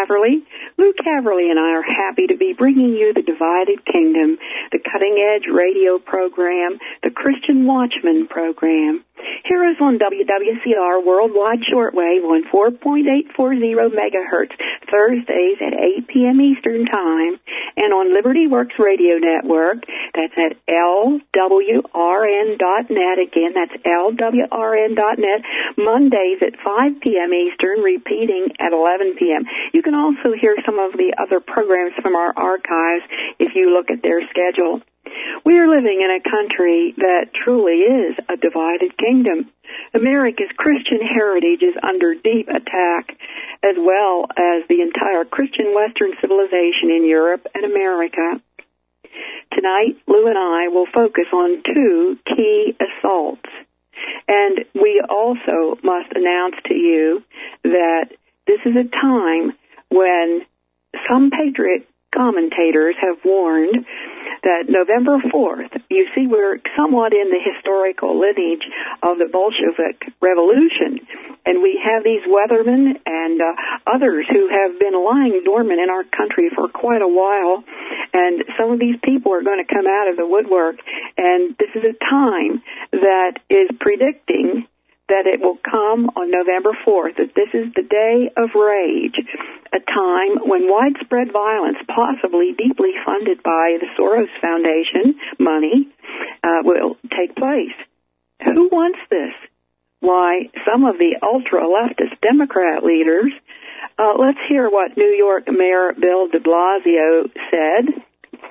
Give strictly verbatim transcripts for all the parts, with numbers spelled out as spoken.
Caverly. Lou Caverly and I are happy to be bringing you the Divided Kingdom, the cutting-edge radio program, the Christian Watchman program. Hear us on W W C R Worldwide Shortwave on four point eight four zero megahertz, Thursdays at eight p.m. Eastern Time, and on Liberty Works Radio Network. That's at L W R N dot net. Again, that's L W R N dot net, Mondays at five p.m. Eastern, repeating at eleven p.m. You can also hear some of the other programs from our archives if you look at their schedule. We are living in a country that truly is a divided kingdom. America's Christian heritage is under deep attack, as well as the entire Christian Western civilization in Europe and America. Tonight, Lou and I will focus on two key assaults. And we also must announce to you that this is a time when some patriot commentators have warned that November fourth, you see, we're somewhat in the historical lineage of the Bolshevik Revolution, and we have these weathermen and uh, others who have been lying dormant in our country for quite a while, and some of these people are going to come out of the woodwork, and this is a time that is predicting that it will come on November fourth, that this is the day of rage, a time when widespread violence, possibly deeply funded by the Soros Foundation money, uh, will take place. Who wants this? Why, some of the ultra-leftist Democrat leaders. Uh, let's hear what New York Mayor Bill de Blasio said.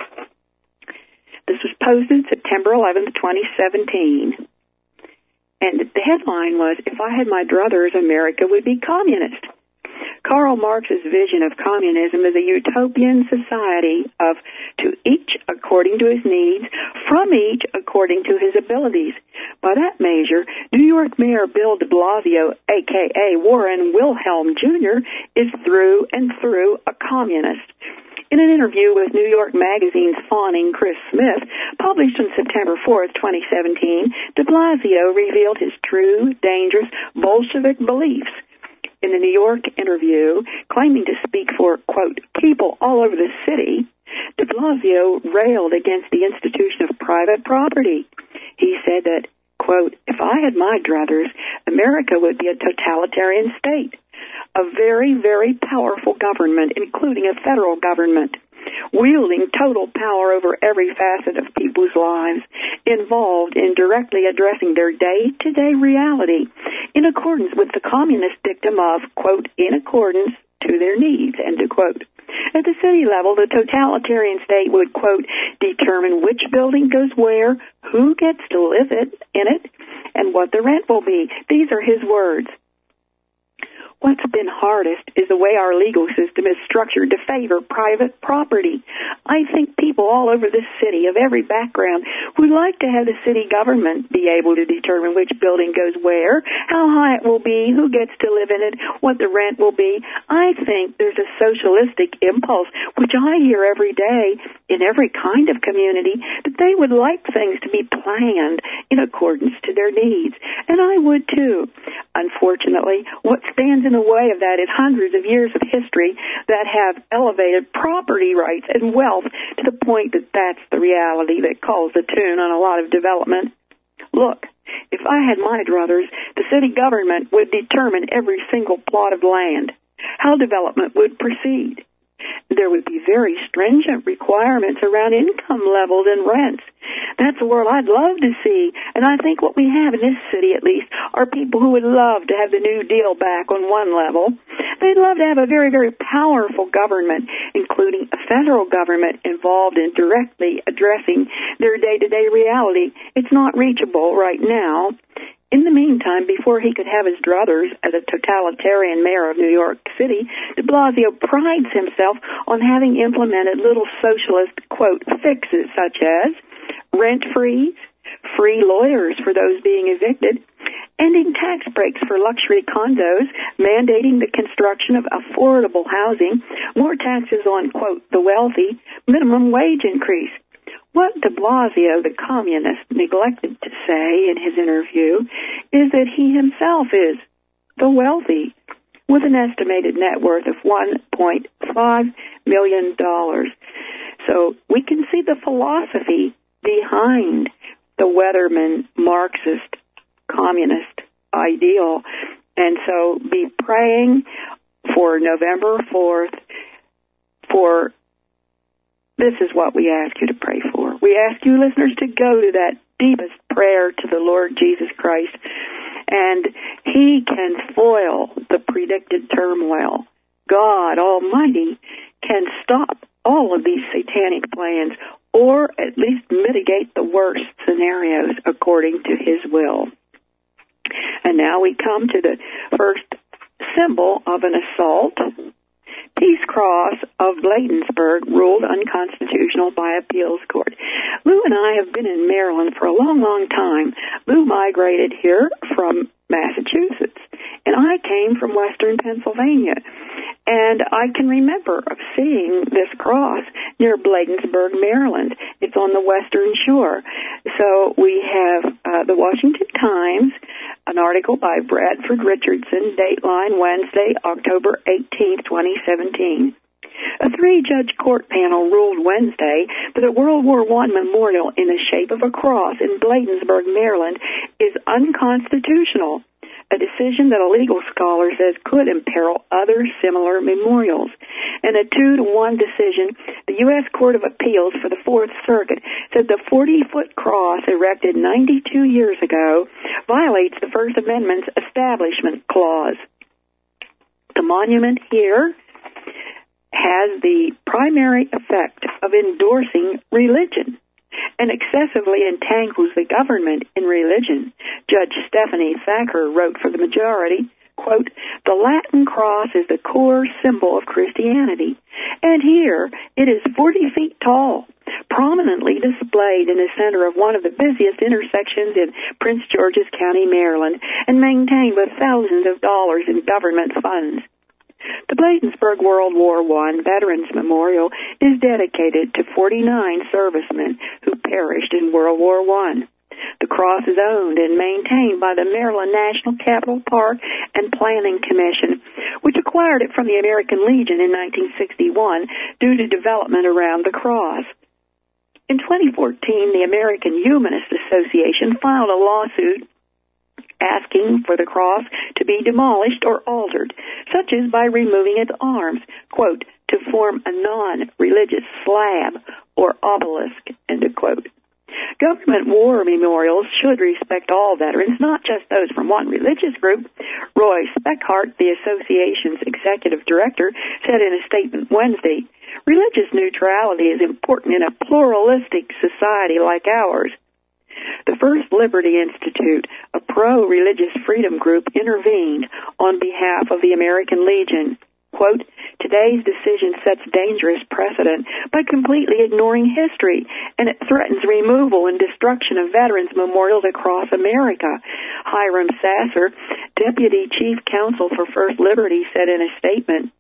This was posted September eleventh, twenty seventeen. And the headline was, "If I had my druthers, America would be communist." Karl Marx's vision of communism is a utopian society of to each according to his needs, from each according to his abilities. By that measure, New York Mayor Bill de Blasio, a k a. Warren Wilhelm Junior, is through and through a communist. In an interview with New York Magazine's fawning Chris Smith, published on September fourth, twenty seventeen, de Blasio revealed his true, dangerous Bolshevik beliefs. In the New York interview, claiming to speak for, quote, people all over the city, de Blasio railed against the institution of private property. He said that, quote, if I had my druthers, America would be a totalitarian state, a very, very powerful government, including a federal government, wielding total power over every facet of people's lives, involved in directly addressing their day-to-day reality in accordance with the communist dictum of, quote, in accordance to their needs, end of quote. At the city level, the totalitarian state would, quote, determine which building goes where, who gets to live it, in it, and what the rent will be. These are his words. What's been hardest is the way our legal system is structured to favor private property. I think people all over this city of every background would like to have the city government be able to determine which building goes where, how high it will be, who gets to live in it, what the rent will be. I think there's a socialistic impulse, which I hear every day in every kind of community, that they would like things to be planned in accordance to their needs. And I would too. Unfortunately, what stands in the way of that is hundreds of years of history that have elevated property rights and wealth to the point that that's the reality that calls the tune on a lot of development. Look, if I had my druthers, the city government would determine every single plot of land, how development would proceed. There would be very stringent requirements around income levels and rents. That's a world I'd love to see, and I think what we have in this city, at least, are people who would love to have the New Deal back on one level. They'd love to have a very, very powerful government, including a federal government involved in directly addressing their day-to-day reality. It's not reachable right now. In the meantime, before he could have his druthers as a totalitarian mayor of New York City, de Blasio prides himself on having implemented little socialist, quote, fixes such as rent freeze, free lawyers for those being evicted, ending tax breaks for luxury condos, mandating the construction of affordable housing, more taxes on, quote, the wealthy, minimum wage increase. What de Blasio, the communist, neglected to say in his interview is that he himself is the wealthy. with an estimated net worth of one point five million dollars. So we can see the philosophy behind the Weatherman Marxist communist ideal. And so be praying for November fourth for, this is what we ask you to pray for. We ask you, listeners, to go to that deepest prayer to the Lord Jesus Christ, and He can foil the predicted turmoil. God Almighty can stop all of these satanic plans, or at least mitigate the worst scenarios according to His will. And now we come to the first symbol of an assault. Peace Cross of Bladensburg ruled unconstitutional by appeals court. Lou and I have been in Maryland for a long, long time. Lou migrated here from Massachusetts, and I came from western Pennsylvania. And I can remember of seeing this cross near Bladensburg, Maryland. It's on the western shore. So we have uh, the Washington Times, an article by Bradford Richardson, Dateline, Wednesday, October eighteenth, twenty seventeen. A three-judge court panel ruled Wednesday that a World War One memorial in the shape of a cross in Bladensburg, Maryland, is unconstitutional, a decision that a legal scholar says could imperil other similar memorials. In a two to one decision, the U S Court of Appeals for the Fourth Circuit said the forty-foot cross erected ninety-two years ago violates the First Amendment's Establishment Clause. The monument here has the primary effect of endorsing religion and excessively entangles the government in religion. Judge Stephanie Thacker wrote for the majority, quote, "The Latin cross is the core symbol of Christianity, and here it is forty feet tall, prominently displayed in the center of one of the busiest intersections in Prince George's County, Maryland, and maintained with thousands of dollars in government funds. The Bladensburg World War One Veterans Memorial is dedicated to forty-nine servicemen who perished in World War One. The cross is owned and maintained by the Maryland National Capital Park and Planning Commission, which acquired it from the American Legion in nineteen sixty-one due to development around the cross. In twenty fourteen, the American Humanist Association filed a lawsuit asking for the cross to be demolished or altered, such as by removing its arms, quote, to form a non-religious slab or obelisk, end of quote. Government war memorials should respect all veterans, not just those from one religious group. Roy Speckhart, the association's executive director, said in a statement Wednesday, "Religious neutrality is important in a pluralistic society like ours." The First Liberty Institute, a pro-religious freedom group, intervened on behalf of the American Legion. Quote, "Today's decision sets dangerous precedent by completely ignoring history, and it threatens removal and destruction of veterans' memorials across America." Hiram Sasser, Deputy Chief Counsel for First Liberty, said in a statement.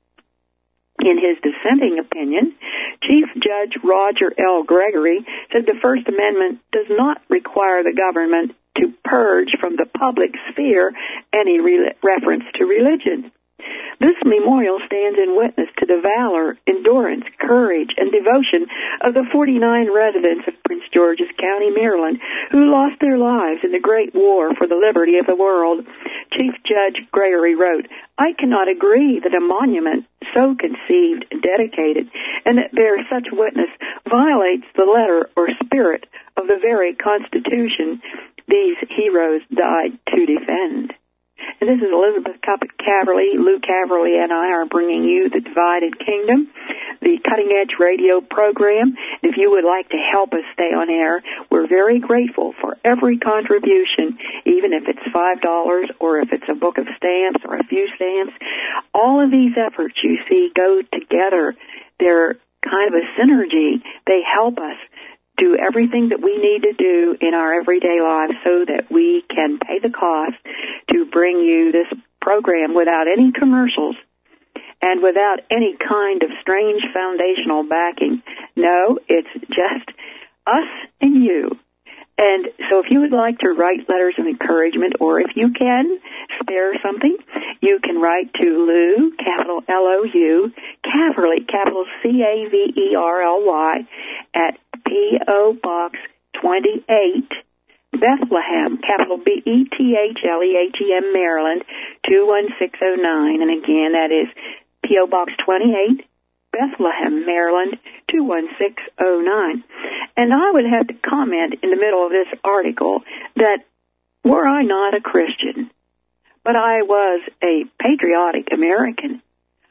In his dissenting opinion, Chief Judge Roger L. Gregory said the First Amendment does not require the government to purge from the public sphere any re- reference to religion. This memorial stands in witness to the valor, endurance, courage, and devotion of the forty-nine residents of Prince George's County, Maryland, who lost their lives in the Great War for the liberty of the world. Chief Judge Gregory wrote, "I cannot agree that a monument so conceived, dedicated, and that bears such witness violates the letter or spirit of the very Constitution these heroes died to defend." And this is Elizabeth Caverly. Lou Caverly and I are bringing you the Divided Kingdom, the Cutting Edge Radio program. If you would like to help us stay on air, we're very grateful for every contribution, even if it's five dollars or if it's a book of stamps or a few stamps. All of these efforts, you see, go together. They're kind of a synergy. They help us do everything that we need to do in our everyday lives so that we can pay the cost to bring you this program without any commercials and without any kind of strange foundational backing. No, it's just us and you. And so if you would like to write letters of encouragement, or if you can spare something, you can write to Lou, capital L O U, Caverly, capital C A V E R L Y, at P O. Box twenty-eight, Bethlehem, capital B E T H L E H E M, Maryland, two one six oh nine. And again, that is P O. Box twenty-eight, Bethlehem, Maryland, two one six oh nine. And I would have to comment in the middle of this article that were I not a Christian, but I was a patriotic American,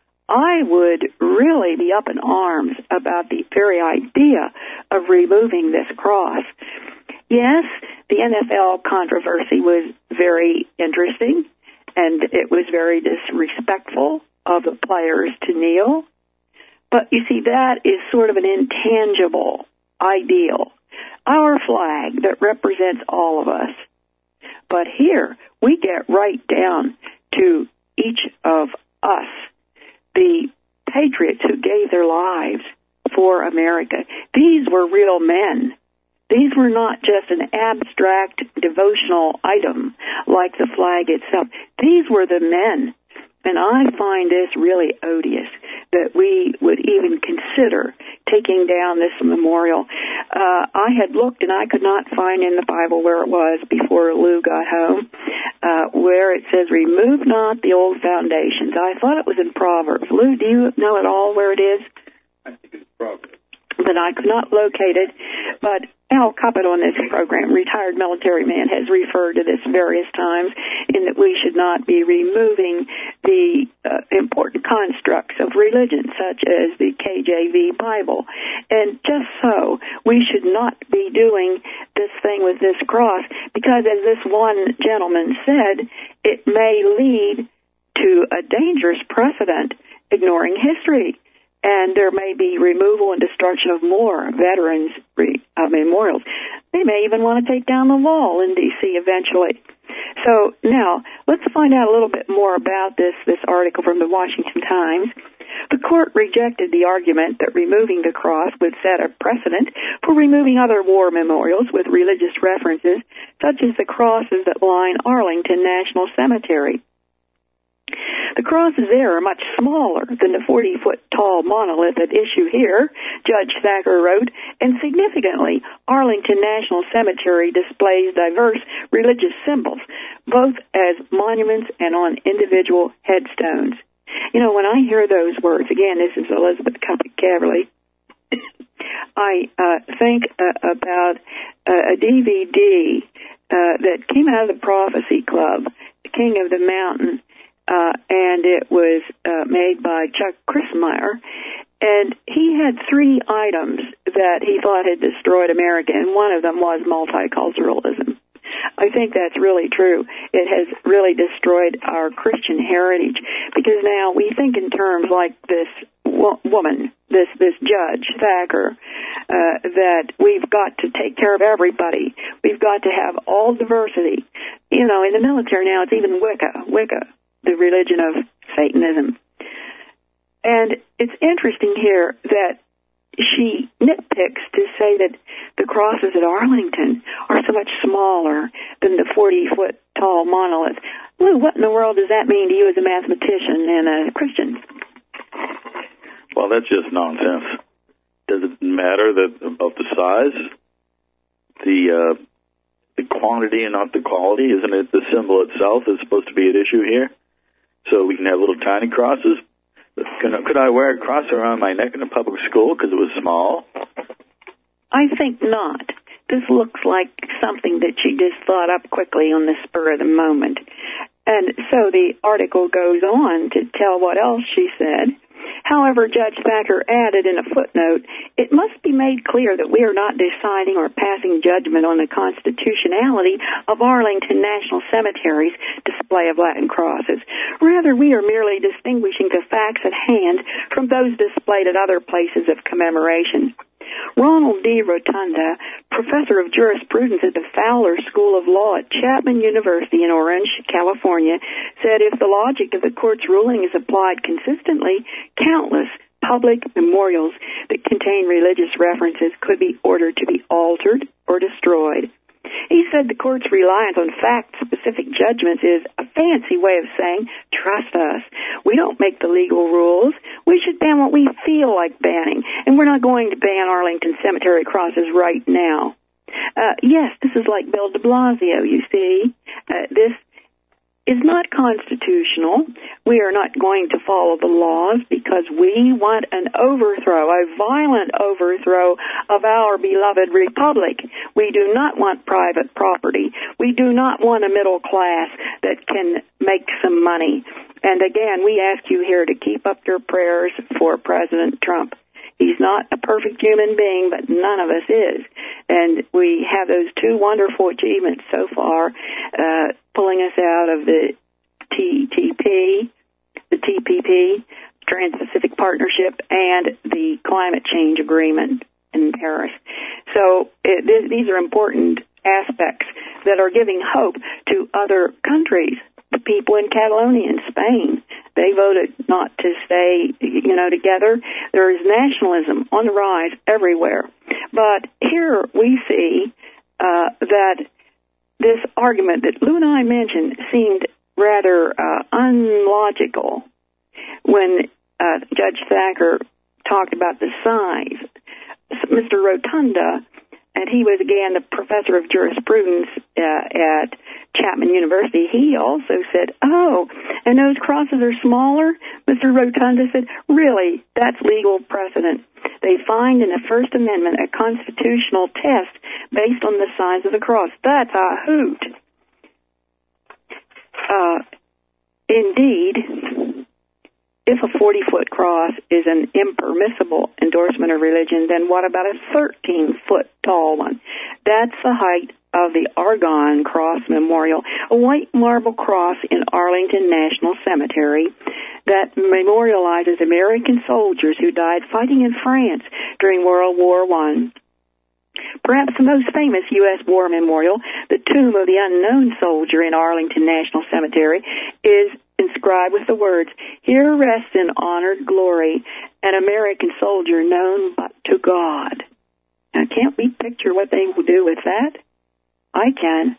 I would really be up in arms about the very idea of removing this cross. Yes, the N F L controversy was very interesting, and it was very disrespectful of the players to kneel. But you see, that is sort of an intangible ideal, our flag that represents all of us. But here, we get right down to each of us, the patriots who gave their lives for America. These were real men. These were not just an abstract devotional item like the flag itself. These were the men. And I find this really odious that we would even consider taking down this memorial. Uh, I had looked and I could not find in the Bible where it was before Lou got home, uh, where it says, remove not the old foundations. I thought it was in Proverbs. Lou, do you know at all where it is? I think it's Proverbs. But I could not locate it. But Al Cuppett on this program, retired military man, has referred to this various times in that we should not be removing the uh, important constructs of religion, such as the K J V Bible. And just so, we should not be doing this thing with this cross, because as this one gentleman said, it may lead to a dangerous precedent, ignoring history. And there may be removal and destruction of more veterans uh, memorials. They may even want to take down the wall in D C eventually. So now, let's find out a little bit more about this, this article from the Washington Times. The court rejected the argument that removing the cross would set a precedent for removing other war memorials with religious references, such as the crosses that line Arlington National Cemetery. The crosses there are much smaller than the forty-foot-tall monolith at issue here, Judge Thacker wrote, and significantly, Arlington National Cemetery displays diverse religious symbols, both as monuments and on individual headstones. You know, when I hear those words, again, this is Elizabeth Cuppett Caverly, I uh, think uh, about uh, a D V D uh, that came out of the Prophecy Club, The King of the Mountain, Uh, and it was uh, made by Chuck Crismier, and he had three items that he thought had destroyed America, and one of them was multiculturalism. I think that's really true. It has really destroyed our Christian heritage, because now we think in terms like this wo- woman, this this Judge Thacker, uh, that we've got to take care of everybody. We've got to have all diversity. You know, in the military now, it's even Wicca, Wicca. the religion of Satanism. And it's interesting here that she nitpicks to say that the crosses at Arlington are so much smaller than the forty-foot-tall monolith. Lou, what in the world does that mean to you as a mathematician and a Christian? Well, that's just nonsense. Does it matter that about the size? The uh, the quantity and not the quality? Isn't it the symbol itself is supposed to be at issue here? So we can have little tiny crosses. Can, could I wear a cross around my neck in a public school because it was small? I think not. This looks like something that she just thought up quickly on the spur of the moment. And so the article goes on to tell what else she said. However, Judge Thacker added in a footnote, it must be made clear that we are not deciding or passing judgment on the constitutionality of Arlington National Cemetery's display of Latin crosses. Rather, we are merely distinguishing the facts at hand from those displayed at other places of commemoration. Ronald D. Rotunda, professor of jurisprudence at the Fowler School of Law at Chapman University in Orange, California, said if the logic of the court's ruling is applied consistently, countless public memorials that contain religious references could be ordered to be altered or destroyed. He said the court's reliance on fact-specific judgments is a fancy way of saying trust us. We don't make the legal rules. We should ban what we feel like banning, and we're not going to ban Arlington Cemetery crosses right now. Uh, yes, this is like Bill de Blasio, you see. Uh, this is not constitutional. We are not going to follow the laws because we want an overthrow, a violent overthrow of our beloved republic. We do not want private property. We do not want a middle class that can make some money. And again, we ask you here to keep up your prayers for President Trump. He's not a perfect human being, but none of us is. And we have those two wonderful achievements so far, uh, pulling us out of the T T P, the T P P, Trans-Pacific Partnership, and the Climate Change Agreement in Paris. So it, th- these are important aspects that are giving hope to other countries. The people in Catalonia in Spain, they voted not to stay, you know, together. There is nationalism on the rise everywhere. But here we see uh, that this argument that Lou and I mentioned seemed rather uh, unlogical when uh, Judge Thacker talked about the size. Mister Rotunda, and he was, again, the professor of jurisprudence uh, at Chapman University, he also said, oh, and those crosses are smaller? Mister Rotunda said, really, that's legal precedent. They find in the First Amendment a constitutional test based on the size of the cross. That's a hoot. Uh, indeed, if a forty-foot cross is an impermissible endorsement of religion, then what about a thirteen-foot tall one? That's the height of the Argonne Cross Memorial, a white marble cross in Arlington National Cemetery that memorializes American soldiers who died fighting in France during World War One. Perhaps the most famous U S war memorial, the Tomb of the Unknown Soldier in Arlington National Cemetery, is inscribed with the words, "Here rests in honored glory an American soldier known but to God." Now, can't we picture what they will do with that? I can.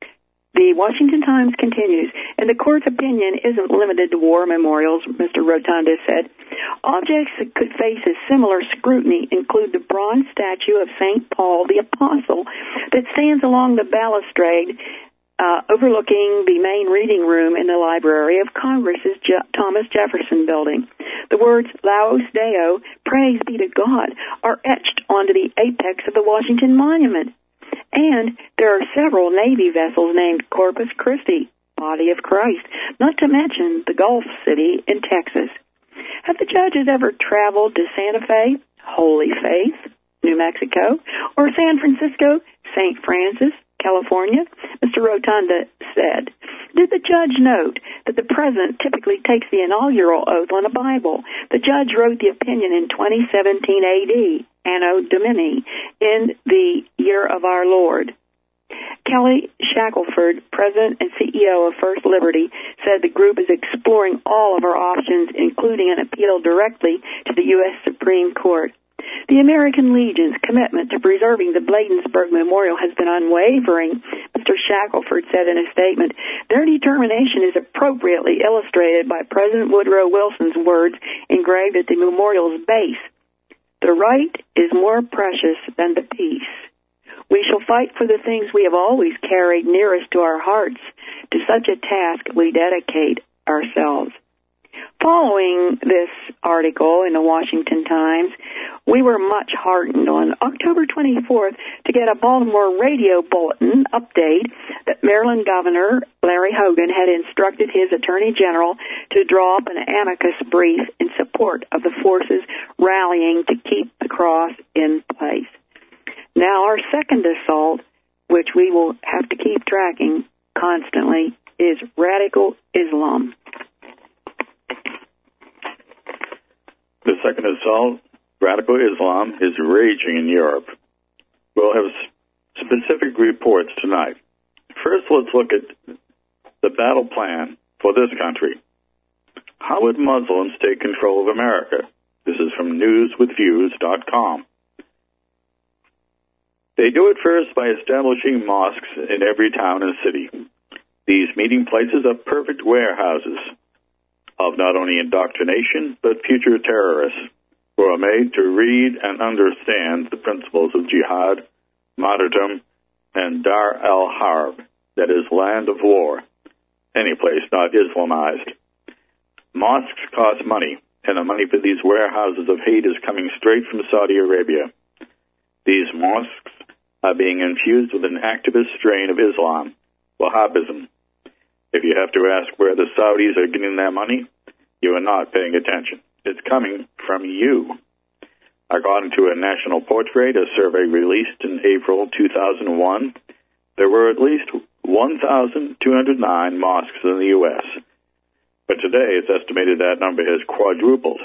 The Washington Times continues, and the court's opinion isn't limited to war memorials, Mister Rotunda said. Objects that could face a similar scrutiny include the bronze statue of Saint Paul the Apostle that stands along the balustrade uh, overlooking the main reading room in the Library of Congress's Je- Thomas Jefferson building. The words Laus Deo, praise be to God, are etched onto the apex of the Washington Monument. And there are several Navy vessels named Corpus Christi, Body of Christ, not to mention the Gulf City in Texas. Have the judges ever traveled to Santa Fe, Holy Faith, New Mexico, or San Francisco, Saint Francis, California? Mister Rotunda said, did the judge note that the president typically takes the inaugural oath on a Bible? The judge wrote the opinion in twenty seventeen A D, Anno Domini, in the year of our Lord. Kelly Shackelford, president and C E O of First Liberty, said the group is exploring all of our options, including an appeal directly to the U S Supreme Court. The American Legion's commitment to preserving the Bladensburg Memorial has been unwavering, Mister Shackelford said in a statement. Their determination is appropriately illustrated by President Woodrow Wilson's words engraved at the memorial's base. The right is more precious than the peace. We shall fight for the things we have always carried nearest to our hearts. To such a task we dedicate ourselves. Following this article in the Washington Times, we were much heartened on October twenty-fourth to get a Baltimore radio bulletin update that Maryland Governor Larry Hogan had instructed his Attorney General to draw up an amicus brief in support of the forces rallying to keep the cross in place. Now, our second assault, which we will have to keep tracking constantly, is radical Islam. The second assault, radical Islam, is raging in Europe. We'll have specific reports tonight. First, let's look at the battle plan for this country. How would Muslims take control of America? This is from news with views dot com. They do it first by establishing mosques in every town and city. These meeting places are perfect warehouses. of not only indoctrination, but future terrorists who are made to read and understand the principles of jihad, martyrdom, and Dar al-Harb, that is, land of war, any place not Islamized. Mosques cost money, and the money for these warehouses of hate is coming straight from Saudi Arabia. These mosques are being infused with an activist strain of Islam, Wahhabism. If you have to ask where the Saudis are getting their money, you are not paying attention. It's coming from you. According to a National Portrait, a survey released in April two thousand one, there were at least one thousand two hundred nine mosques in the U S, but today it's estimated that number has quadrupled.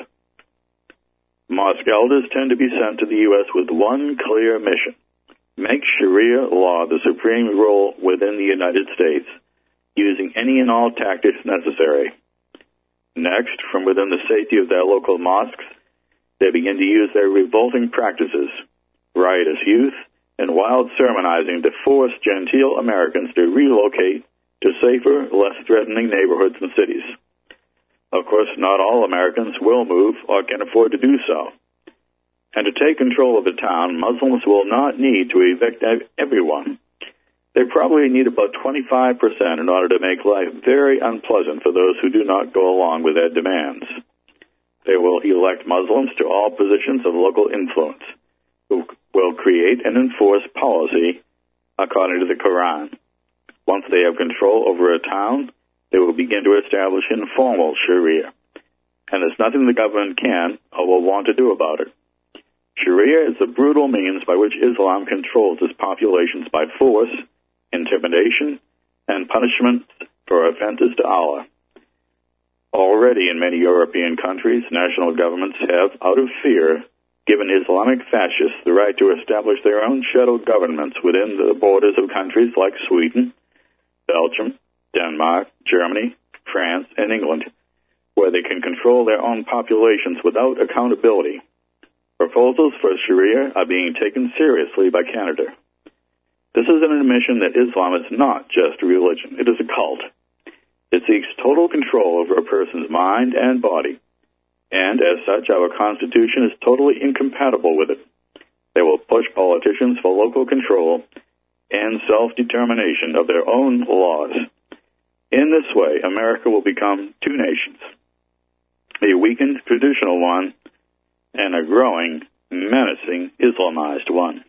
Mosque elders tend to be sent to the U S with one clear mission: make Sharia law the supreme rule within the United States, using any and all tactics necessary. Next, from within the safety of their local mosques, they begin to use their revolting practices, riotous youth, and wild sermonizing to force genteel Americans to relocate to safer, less threatening neighborhoods and cities. Of course, not all Americans will move or can afford to do so. And to take control of the town, Muslims will not need to evict everyone. They probably need about twenty-five percent in order to make life very unpleasant for those who do not go along with their demands. They will elect Muslims to all positions of local influence, who will create and enforce policy according to the Quran. Once they have control over a town, they will begin to establish informal Sharia. And there's nothing the government can or will want to do about it. Sharia is the brutal means by which Islam controls its populations by force, intimidation, and punishment for offenses to Allah. Already in many European countries, national governments have, out of fear, given Islamic fascists the right to establish their own shadow governments within the borders of countries like Sweden, Belgium, Denmark, Germany, France, and England, where they can control their own populations without accountability. Proposals for Sharia are being taken seriously by Canada. This is an admission that Islam is not just a religion, it is a cult. It seeks total control over a person's mind and body, and as such, our Constitution is totally incompatible with it. They will push politicians for local control and self-determination of their own laws. In this way, America will become two nations, a weakened traditional one and a growing, menacing Islamized one.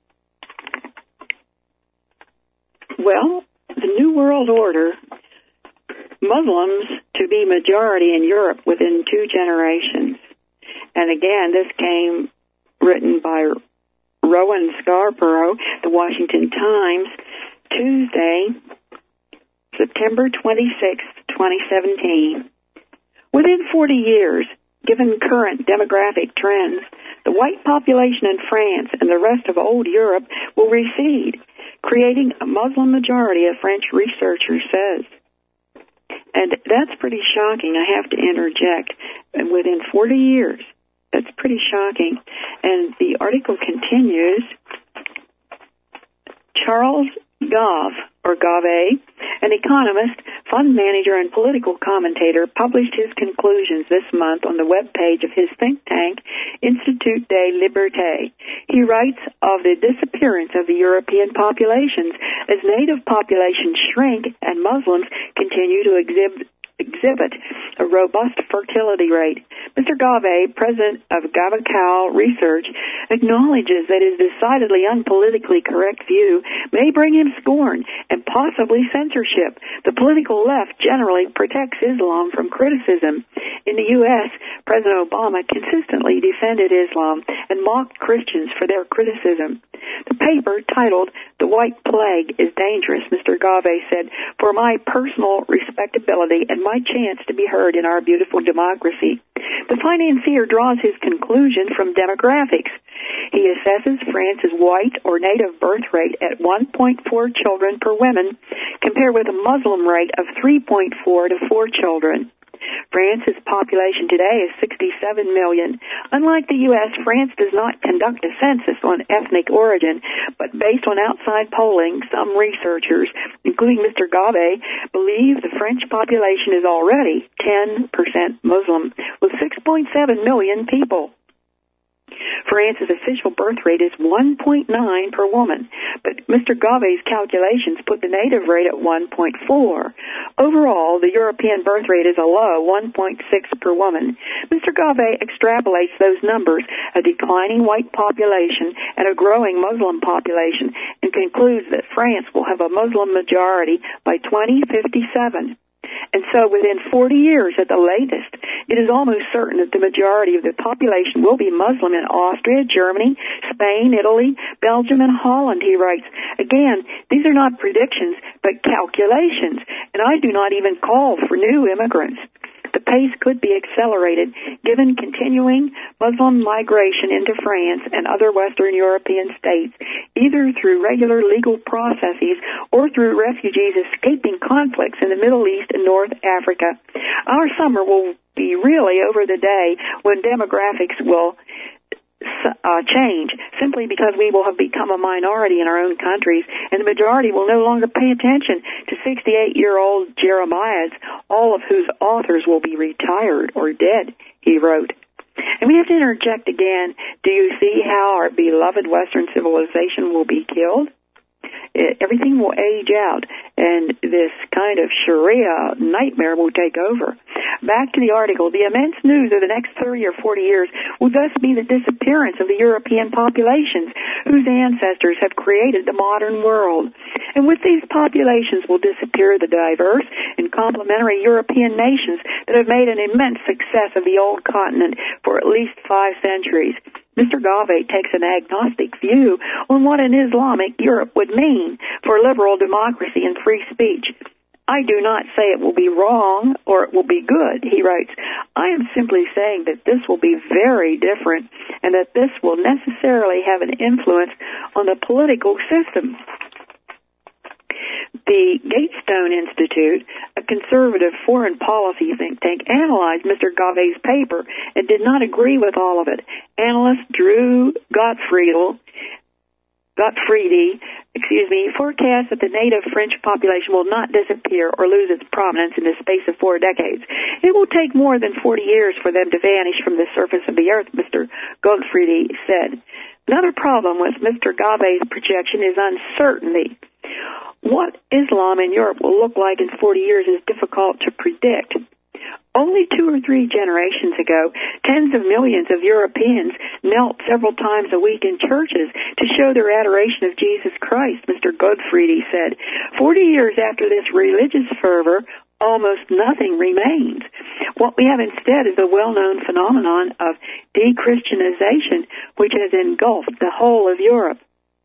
Well, the New World Order, Muslims to be majority in Europe within two generations. And again, this came written by Rowan Scarborough, the Washington Times, Tuesday, September twenty-sixth, twenty seventeen. Within forty years, given current demographic trends, the white population in France and the rest of old Europe will recede, creating a Muslim majority, a French researcher says. And that's pretty shocking, I have to interject. And within forty years, that's pretty shocking. And the article continues, Charles Gove, or Gave, an economist, fund manager, and political commentator, published his conclusions this month on the webpage of his think tank, Institut de Liberté. He writes of the disappearance of the European populations as native populations shrink and Muslims continue to exhibit exhibit a robust fertility rate. Mister Gave, president of Gabacal Research, acknowledges that his decidedly unpolitically correct view may bring him scorn and possibly censorship. The political left generally protects Islam from criticism. In the U S, President Obama consistently defended Islam and mocked Christians for their criticism. The paper, titled The White Plague is Dangerous, Mister Gave said, for my personal respectability and my chance to be heard in our beautiful democracy. The financier draws his conclusion from demographics. He assesses France's white or native birth rate at one point four children per woman, compared with a Muslim rate of three point four to four children. France's population today is sixty-seven million. Unlike the U S, France does not conduct a census on ethnic origin, but based on outside polling, some researchers, including Mister Gave, believe the French population is already ten percent Muslim, with six point seven million people. France's official birth rate is one point nine per woman, but Mister Gave's calculations put the native rate at one point four. Overall, the European birth rate is a low one point six per woman. Mister Gave extrapolates those numbers, a declining white population and a growing Muslim population, and concludes that France will have a Muslim majority by twenty fifty-seven. And so within forty years at the latest, it is almost certain that the majority of the population will be Muslim in Austria, Germany, Spain, Italy, Belgium, and Holland, he writes. Again, these are not predictions, but calculations, and I do not even call for new immigrants. The pace could be accelerated given continuing Muslim migration into France and other Western European states, either through regular legal processes or through refugees escaping conflicts in the Middle East and North Africa. Our summer will be really over the day when demographics will Uh, change, simply because we will have become a minority in our own countries, and the majority will no longer pay attention to sixty-eight-year-old Jeremiahs, all of whose authors will be retired or dead, he wrote. And we have to interject again, do you see how our beloved Western civilization will be killed? It, everything will age out, and this kind of Sharia nightmare will take over. Back to the article. The immense news of the next thirty or forty years will thus be the disappearance of the European populations whose ancestors have created the modern world. And with these populations will disappear the diverse and complementary European nations that have made an immense success of the old continent for at least five centuries. Mister Gave takes an agnostic view on what an Islamic Europe would mean for liberal democracy and free speech. I do not say it will be wrong or it will be good, he writes. I am simply saying that this will be very different and that this will necessarily have an influence on the political system. The Gatestone Institute, a conservative foreign policy think tank, analyzed Mister Gave's paper and did not agree with all of it. Analyst Drew Gottfriedl, Gottfriedi, excuse me, forecasts that the native French population will not disappear or lose its prominence in the space of four decades. It will take more than forty years for them to vanish from the surface of the earth, Mister Gottfriedi said. Another problem with Mister Gave's projection is uncertainty. What Islam in Europe will look like in forty years is difficult to predict. Only two or three generations ago, tens of millions of Europeans knelt several times a week in churches to show their adoration of Jesus Christ, Mister Gottfriedi said. Forty years after this religious fervor, almost nothing remains. What we have instead is a well-known phenomenon of de-Christianization, which has engulfed the whole of Europe.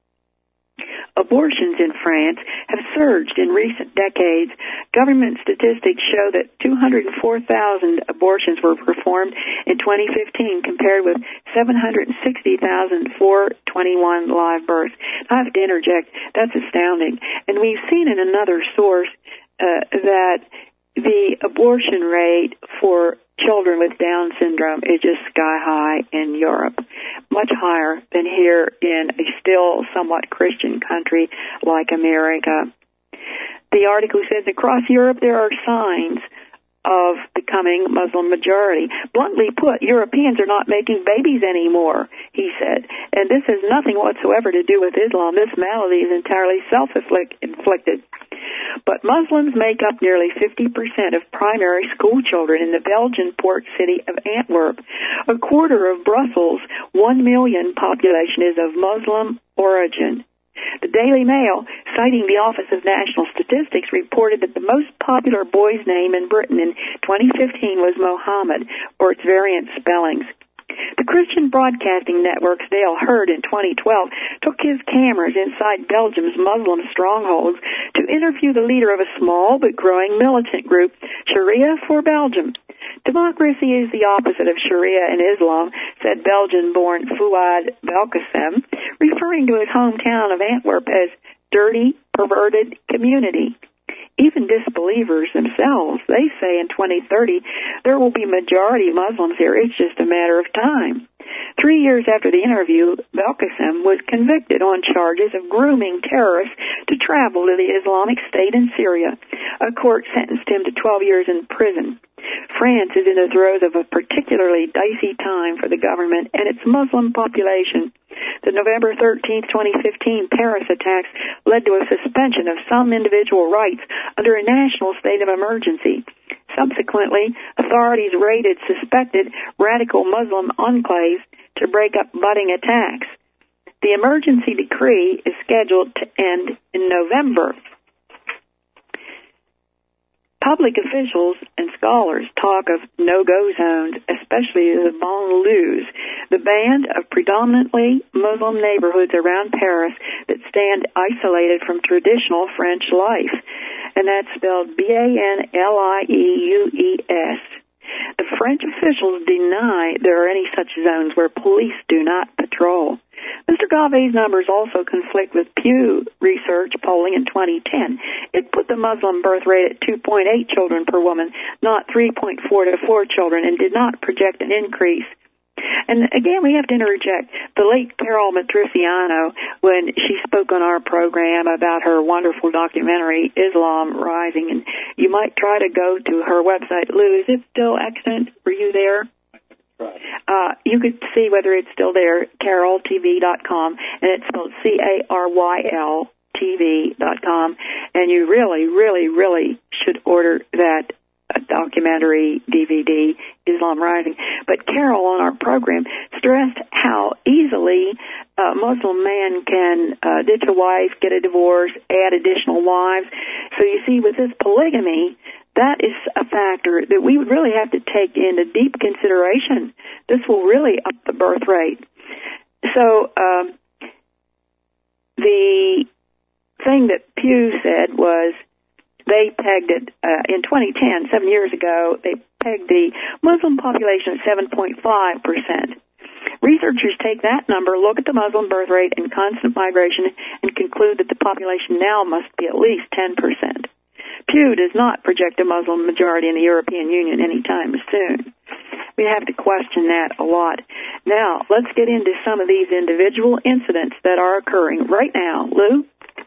Abortions in France have surged in recent decades. Government statistics show that two hundred four thousand abortions were performed in twenty fifteen compared with seven hundred sixty thousand four hundred twenty-one live births. I have to interject, that's astounding. And we've seen in another source uh, that the abortion rate for children with Down syndrome is just sky high in Europe, much higher than here in a still somewhat Christian country like America. The article says across Europe there are signs of becoming Muslim majority. Bluntly put, Europeans are not making babies anymore, he said, and this has nothing whatsoever to do with Islam. This malady is entirely self-inflicted. But Muslims make up nearly fifty percent of primary school children in the Belgian port city of Antwerp. A quarter of Brussels' one million population is of Muslim origin. The Daily Mail, citing the Office of National Statistics, reported that the most popular boy's name in Britain in twenty fifteen was Mohammed, or its variant spellings. The Christian broadcasting network's Dale Hurd in twenty twelve took his cameras inside Belgium's Muslim strongholds to interview the leader of a small but growing militant group, Sharia for Belgium. Democracy is the opposite of Sharia in Islam, said Belgian-born Fouad Belkacem, referring to his hometown of Antwerp as dirty, perverted community. even disbelievers themselves, they say in twenty thirty there will be majority Muslims here. It's just a matter of time. Three years after the interview, Belkacem was convicted on charges of grooming terrorists to travel to the Islamic State in Syria. A court sentenced him to twelve years in prison. France is in the throes of a particularly dicey time for the government and its Muslim population. The November thirteenth, twenty fifteen Paris attacks led to a suspension of some individual rights under a national state of emergency. Subsequently, authorities raided suspected radical Muslim enclaves to break up budding attacks. The emergency decree is scheduled to end in November. Public officials and scholars talk of no-go zones, especially the banlieues, the band of predominantly Muslim neighborhoods around Paris that stand isolated from traditional French life. And that's spelled B A N L I E U E S. The French officials deny there are any such zones where police do not patrol. Mister Gave's numbers also conflict with Pew Research polling in twenty ten. It put the Muslim birth rate at two point eight children per woman, not three point four to four children, and did not project an increase. And again, we have to interject. The late Carol Matriciano, when she spoke on our program about her wonderful documentary, Islam Rising, and you might try to go to her website. Lou, is it still excellent? Were you there? Uh, you could see whether it's still there, carol t v dot com, and it's spelled C A R Y L T V dot com, and you really, really, really should order that uh, documentary D V D, Islam Rising. But Carol, on our program, stressed how easily a Muslim man can uh, ditch a wife, get a divorce, add additional wives. So you see, with this polygamy, that is a factor that we would really have to take into deep consideration. This will really up the birth rate. So um, the thing that Pew said was they pegged it uh, in twenty ten, seven years ago, they pegged the Muslim population at seven point five percent. Researchers take that number, look at the Muslim birth rate and constant migration, and conclude that the population now must be at least ten percent. Pew does not project a Muslim majority in the European Union anytime soon. We have to question that a lot. Now, let's get into some of these individual incidents that are occurring right now. Lou?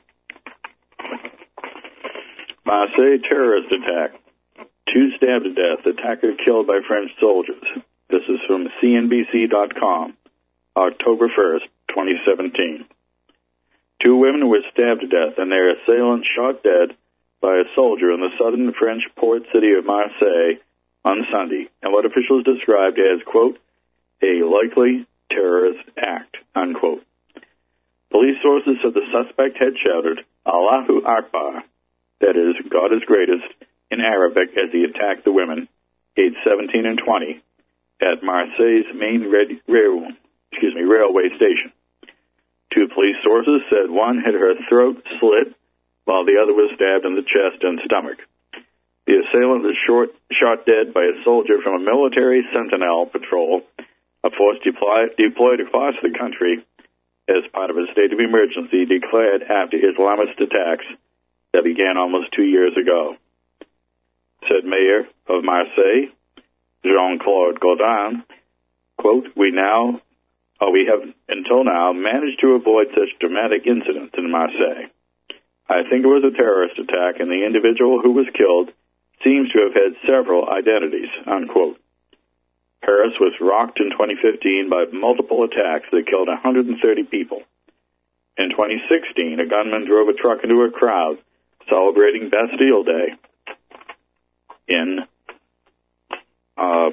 Marseille terrorist attack. Two stabbed to death. Attacker killed by French soldiers. This is from C N B C dot com, October first, twenty seventeen. Two women were stabbed to death and their assailant shot dead by a soldier in the southern French port city of Marseille on Sunday, and what officials described as, quote, a likely terrorist act, unquote. Police sources said the suspect had shouted, Allahu Akbar, that is, God is greatest, in Arabic as he attacked the women, aged seventeen and twenty, at Marseille's main red, rail, excuse me, railway station. Two police sources said one had her throat slit, while the other was stabbed in the chest and stomach. The assailant was short, shot dead by a soldier from a military Sentinel patrol, a force deploy, deployed across the country as part of a state of emergency declared after Islamist attacks that began almost two years ago. Said Mayor of Marseille, Jean-Claude Gaudin, quote, we now, or we have until now managed to avoid such dramatic incidents in Marseille. I think it was a terrorist attack, and the individual who was killed seems to have had several identities, unquote. Paris was rocked in twenty fifteen by multiple attacks that killed one hundred thirty people. In twenty sixteen, a gunman drove a truck into a crowd celebrating Bastille Day in, uh,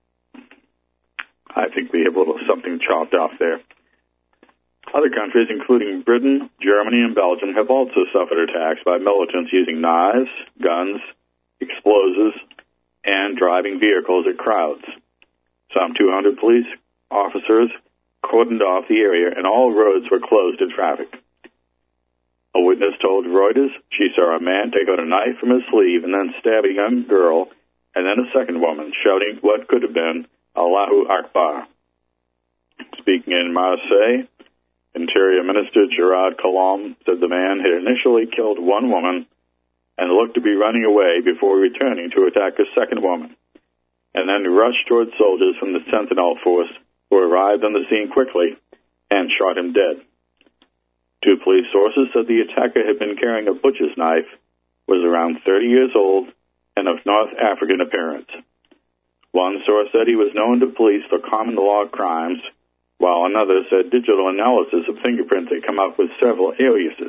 I think we have a little something chopped off there. Other countries, including Britain, Germany, and Belgium, have also suffered attacks by militants using knives, guns, explosives, and driving vehicles at crowds. Some two hundred police officers cordoned off the area, and all roads were closed to traffic. A witness told Reuters she saw a man take out a knife from his sleeve and then stab a young girl, and then a second woman, shouting what could have been Allahu Akbar. Speaking in Marseille, Interior Minister Gerard Collomb said the man had initially killed one woman and looked to be running away before returning to attack a second woman, and then rushed towards soldiers from the Sentinel force, who arrived on the scene quickly and shot him dead. Two police sources said the attacker had been carrying a butcher's knife, was around thirty years old, and of North African appearance. One source said he was known to police for common law crimes, while another said digital analysis of fingerprints had come up with several aliases.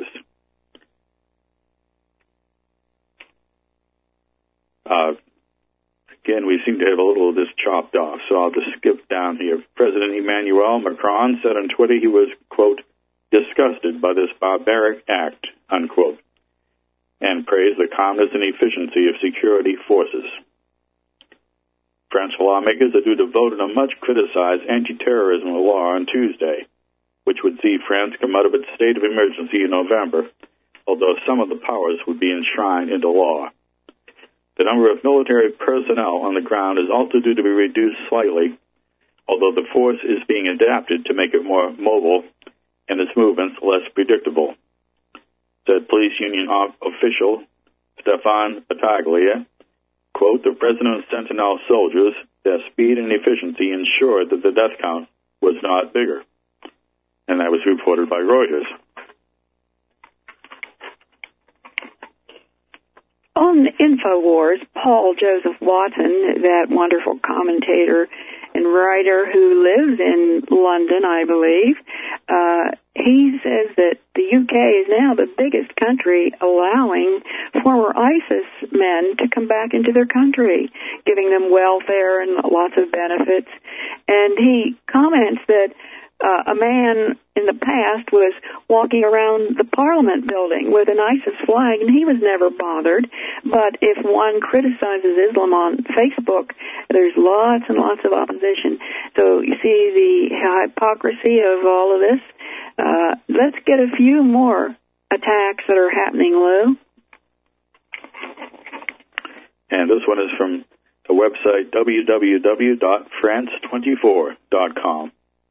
Uh, again, we seem to have a little of this chopped off, so I'll just skip down here. President Emmanuel Macron said on Twitter he was, quote, disgusted by this barbaric act, unquote, and praised the calmness and efficiency of security forces. French lawmakers are due to vote on a much-criticized anti-terrorism law on Tuesday, which would see France come out of its state of emergency in November, although some of the powers would be enshrined into law. The number of military personnel on the ground is also due to be reduced slightly, although the force is being adapted to make it more mobile and its movements less predictable, said police union official Stefan Battaglia. Quote, the President's Sentinel soldiers, their speed and efficiency ensured that the death count was not bigger. And that was reported by Reuters. On InfoWars, Paul Joseph Watson, that wonderful commentator and writer who lives in London, I believe, uh, he says that the U K is now the biggest country allowing former ISIS men to come back into their country, giving them welfare and lots of benefits. And he comments that Uh, a man in the past was walking around the Parliament building with an ISIS flag, and he was never bothered. But if one criticizes Islam on Facebook, there's lots and lots of opposition. So you see the hypocrisy of all of this. Uh, let's get a few more attacks that are happening, Lou. And this one is from the website w w w dot france twenty-four dot com.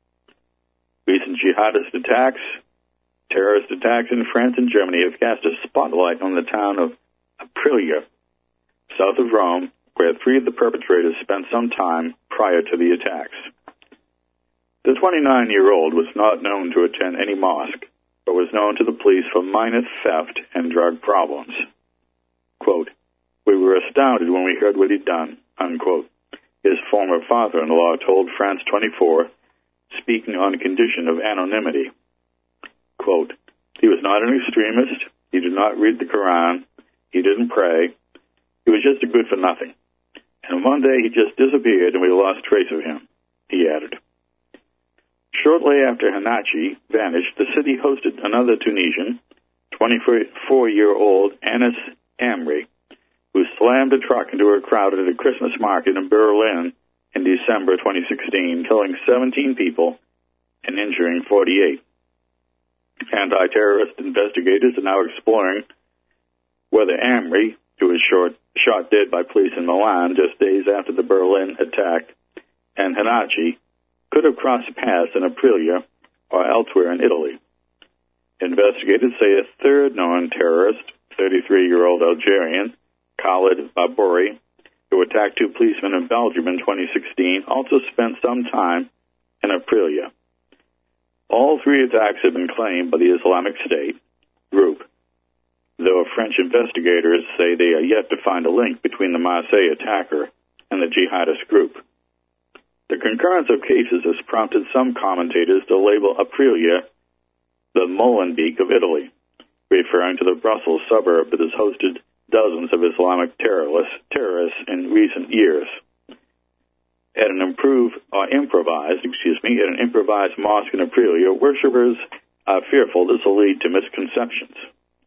Recent jihadist attacks, terrorist attacks in France and Germany have cast a spotlight on the town of Aprilia, south of Rome, where three of the perpetrators spent some time prior to the attacks. The twenty-nine-year-old was not known to attend any mosque, but was known to the police for minor theft and drug problems. Quote, we were astounded when we heard what he'd done, unquote, his former father-in-law told France twenty-four, speaking on condition of anonymity. Quote, he was not an extremist, he did not read the Quran, he didn't pray, he was just a good-for-nothing. And one day he just disappeared and we lost trace of him, he added. Shortly after Hanachi vanished, the city hosted another Tunisian, twenty-four-year-old Anis Amri, who slammed a truck into a crowd at a Christmas market in Berlin in December twenty sixteen, killing seventeen people and injuring forty-eight. Anti-terrorist investigators are now exploring whether Amri, who was short, shot dead by police in Milan just days after the Berlin attack, and Hanachi could have crossed paths in Aprilia or elsewhere in Italy. Investigators say a third known terrorist, thirty-three-year-old Algerian, Khalid Babouri, who attacked two policemen in Belgium in twenty sixteen, also spent some time in Aprilia. All three attacks have been claimed by the Islamic State group, though French investigators say they are yet to find a link between the Marseille attacker and the jihadist group. The concurrence of cases has prompted some commentators to label Aprilia the Molenbeek of Italy, referring to the Brussels suburb that has hosted dozens of Islamic terrorists, terrorists in recent years. At an improved, or improvised, excuse me, at an improvised mosque in Aprilia, worshippers are fearful this will lead to misconceptions.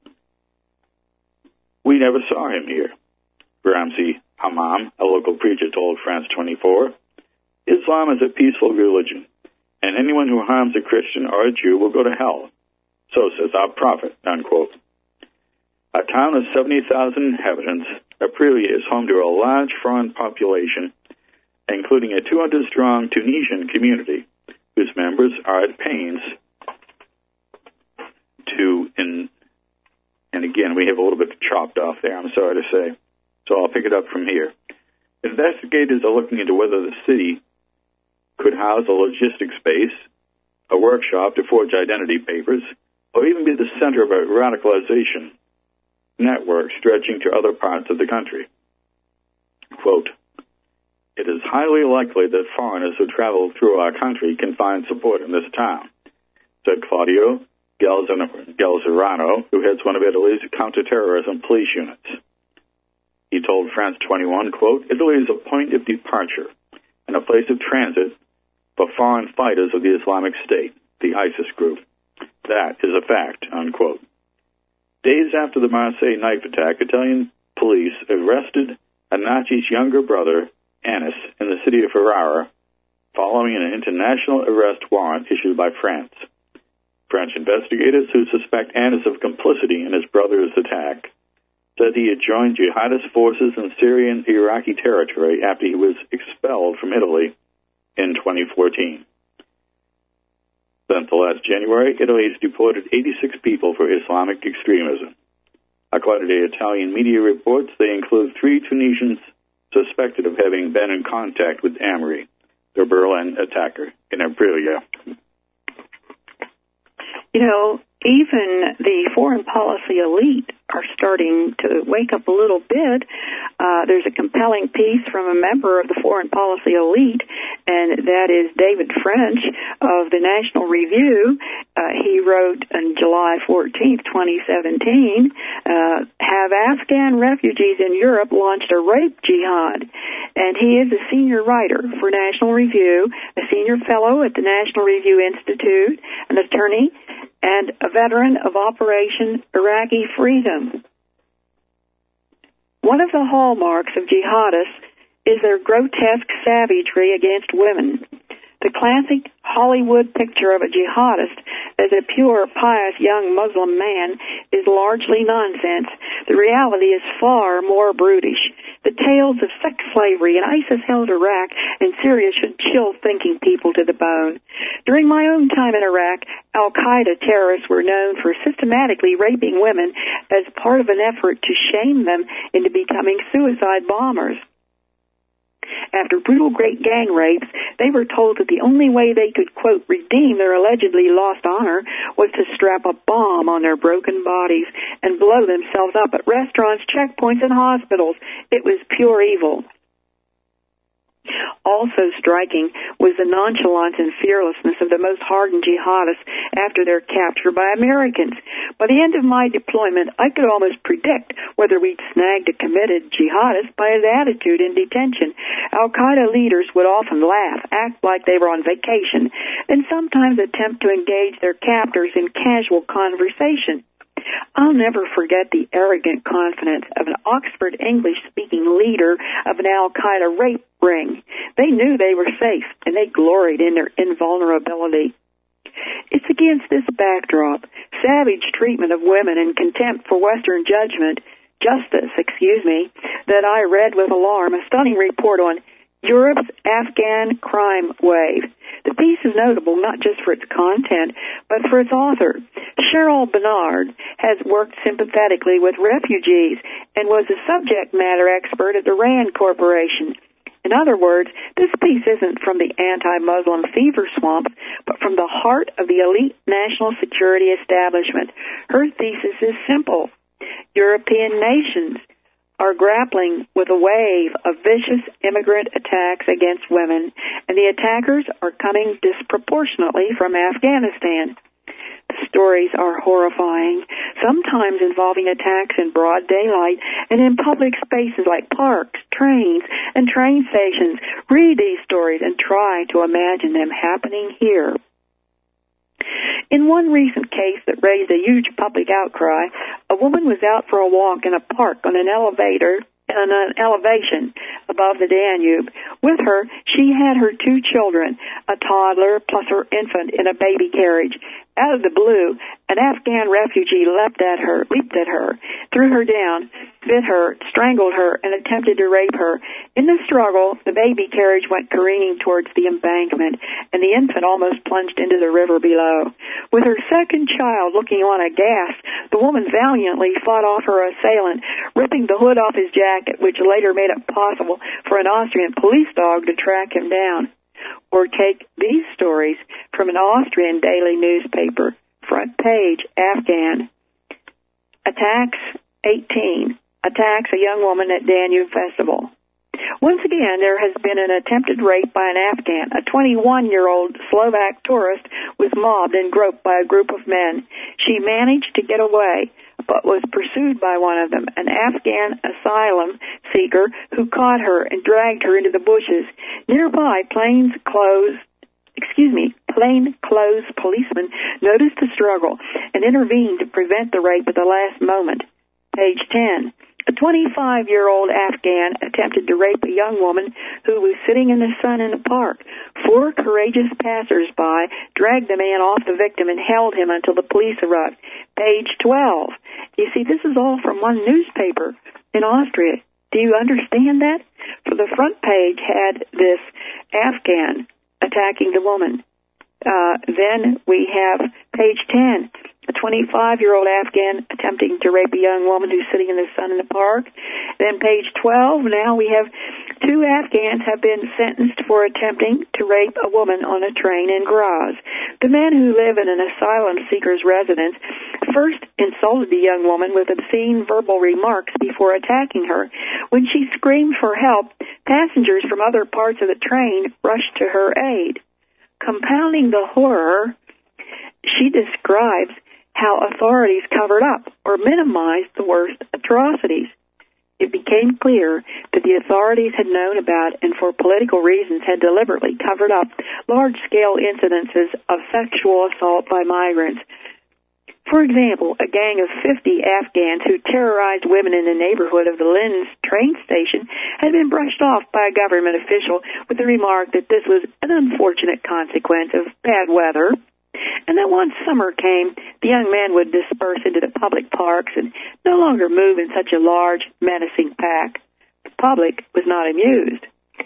We never saw him here, Ramzi Hammam, a local preacher, told France twenty-four. Islam is a peaceful religion, and anyone who harms a Christian or a Jew will go to hell. So says our prophet, unquote. A town of seventy thousand inhabitants, Aprilia is home to a large foreign population, including a two hundred strong Tunisian community, whose members are at pains to in, And again, we have a little bit chopped off there, I'm sorry to say. So I'll pick it up from here. Investigators are looking into whether the city could house a logistics base, a workshop to forge identity papers, or even be the center of a radicalization network stretching to other parts of the country. Quote, "It is highly likely that foreigners who travel through our country can find support in this town," said Claudio Gelzerano, who heads one of Italy's counterterrorism police units. He told France twenty-one, quote, "Italy is a point of departure and a place of transit for foreign fighters of the Islamic State, the ISIS group. That is a fact," unquote. Days after the Marseille knife attack, Italian police arrested a Nazi's younger brother, Anis, in the city of Ferrara, following an international arrest warrant issued by France. French investigators who suspect Anis of complicity in his brother's attack said he had joined jihadist forces in Syrian Iraqi territory after he was expelled from Italy in twenty fourteen. Since the last January, Italy has deported eighty-six people for Islamic extremism. According to Italian media reports, they include three Tunisians suspected of having been in contact with Amri, the Berlin attacker in Aprilia. You know, even the foreign policy elite are starting to wake up a little bit. Uh, there's a compelling piece from a member of the foreign policy elite, and that is David French of the National Review. Uh, he wrote on July fourteenth, twenty seventeen, uh, have Afghan refugees in Europe launched a rape jihad? And he is a senior writer for National Review, a senior fellow at the National Review Institute, an attorney, and a veteran of Operation Iraqi Freedom. One of the hallmarks of jihadists is their grotesque savagery against women. The classic Hollywood picture of a jihadist as a pure, pious young Muslim man is largely nonsense. The reality is far more brutish. The tales of sex slavery in ISIS-held Iraq and Syria should chill thinking people to the bone. During my own time in Iraq, al-Qaeda terrorists were known for systematically raping women as part of an effort to shame them into becoming suicide bombers. After brutal great gang rapes, they were told that the only way they could, quote, redeem their allegedly lost honor was to strap a bomb on their broken bodies and blow themselves up at restaurants, checkpoints, and hospitals. It was pure evil. Also striking was the nonchalance and fearlessness of the most hardened jihadists after their capture by Americans. By the end of my deployment, I could almost predict whether we'd snagged a committed jihadist by his attitude in detention. Al-Qaeda leaders would often laugh, act like they were on vacation, and sometimes attempt to engage their captors in casual conversation. I'll never forget the arrogant confidence of an Oxford English-speaking leader of an al-Qaeda rape ring. They knew they were safe, and they gloried in their invulnerability. It's against this backdrop, savage treatment of women and contempt for Western judgment, justice, excuse me, that I read with alarm a stunning report on Europe's Afghan crime wave. The piece is notable not just for its content, but for its author. Cheryl Bernard has worked sympathetically with refugees and was a subject matter expert at the RAND Corporation. In other words, this piece isn't from the anti-Muslim fever swamp, but from the heart of the elite national security establishment. Her thesis is simple. European nations are grappling with a wave of vicious immigrant attacks against women, and the attackers are coming disproportionately from Afghanistan. The stories are horrifying, sometimes involving attacks in broad daylight and in public spaces like parks, trains, and train stations. Read these stories and try to imagine them happening here. In one recent case that raised a huge public outcry, a woman was out for a walk in a park on an elevator on an elevation above the Danube. With her, she had her two children, a toddler plus her infant in a baby carriage. Out of the blue, an Afghan refugee leapt at her, leaped at her, threw her down, bit her, strangled her, and attempted to rape her. In the struggle, the baby carriage went careening towards the embankment, and the infant almost plunged into the river below. With her second child looking on aghast, the woman valiantly fought off her assailant, ripping the hood off his jacket, which later made it possible for an Austrian police dog to track him down. Or take these stories from an Austrian daily newspaper. Front page, Afghan. Attacks, eighteen. Attacks a young woman at Danube Festival. Once again, there has been an attempted rape by an Afghan. A twenty-one-year-old Slovak tourist was mobbed and groped by a group of men. She managed to get away, but was pursued by one of them, an Afghan asylum seeker who caught her and dragged her into the bushes. Nearby, plain clothes, excuse me, plain clothes policemen noticed the struggle and intervened to prevent the rape at the last moment. Page ten. A twenty-five-year-old Afghan attempted to rape a young woman who was sitting in the sun in the park. Four courageous passers-by dragged the man off the victim and held him until the police arrived. Page twelve. You see, this is all from one newspaper in Austria. Do you understand that? For the front page had this Afghan attacking the woman. Uh, then we have page ten. A twenty-five-year-old Afghan attempting to rape a young woman who's sitting in the sun in the park. Then page twelve, now we have two Afghans have been sentenced for attempting to rape a woman on a train in Graz. The men who live in an asylum seeker's residence first insulted the young woman with obscene verbal remarks before attacking her. When she screamed for help, passengers from other parts of the train rushed to her aid. Compounding the horror, she describes how authorities covered up or minimized the worst atrocities. It became clear that the authorities had known about and for political reasons had deliberately covered up large-scale incidences of sexual assault by migrants. For example, a gang of fifty Afghans who terrorized women in the neighborhood of the Linz train station had been brushed off by a government official with the remark that this was an unfortunate consequence of bad weather, and that once summer came, the young men would disperse into the public parks and no longer move in such a large, menacing pack. The public was not amused.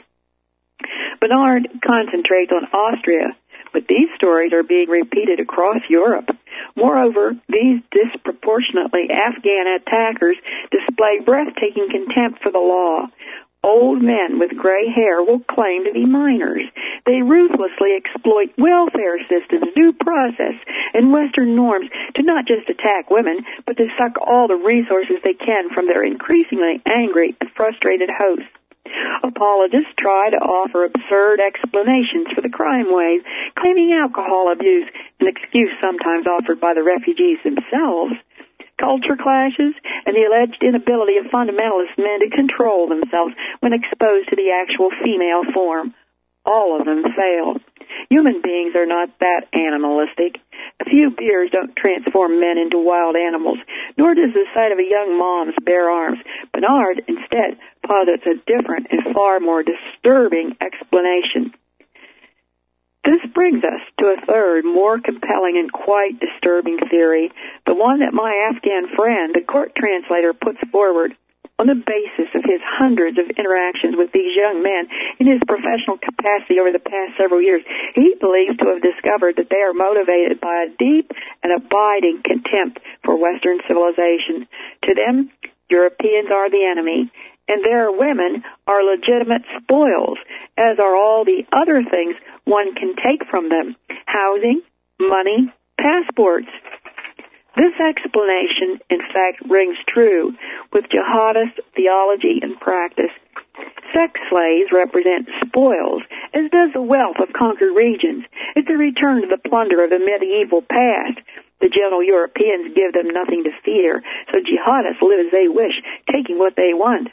Bernard concentrates on Austria, but these stories are being repeated across Europe. Moreover, these disproportionately Afghan attackers display breathtaking contempt for the law. Old men with gray hair will claim to be minors. They ruthlessly exploit welfare systems, due process, and Western norms to not just attack women, but to suck all the resources they can from their increasingly angry and frustrated hosts. Apologists try to offer absurd explanations for the crime waves, claiming alcohol abuse, an excuse sometimes offered by the refugees themselves. Culture clashes, and the alleged inability of fundamentalist men to control themselves when exposed to the actual female form. All of them fail. Human beings are not that animalistic. A few beers don't transform men into wild animals, nor does the sight of a young mom's bare arms. Bernard, instead, posits a different and far more disturbing explanation. This brings us to a third, more compelling and quite disturbing theory, the one that my Afghan friend, the court translator, puts forward. On the basis of his hundreds of interactions with these young men in his professional capacity over the past several years, he believes to have discovered that they are motivated by a deep and abiding contempt for Western civilization. To them, Europeans are the enemy, and their women are legitimate spoils, as are all the other things one can take from them: housing, money, passports. This explanation, in fact, rings true with jihadist theology and practice. Sex slaves represent spoils, as does the wealth of conquered regions. It's a return to the plunder of the medieval past. The gentle Europeans give them nothing to fear, so jihadists live as they wish, taking what they want.